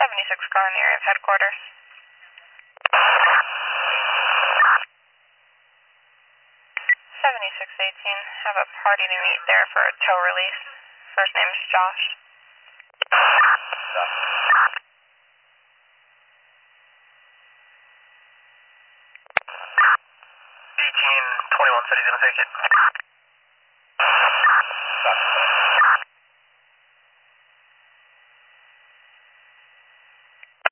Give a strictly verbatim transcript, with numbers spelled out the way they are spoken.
seventy-six car in the area of headquarters. seventy-six eighteen, have a party to meet there for a tow release. First name is Josh. Josh. eighteen twenty-one said he's going to take it.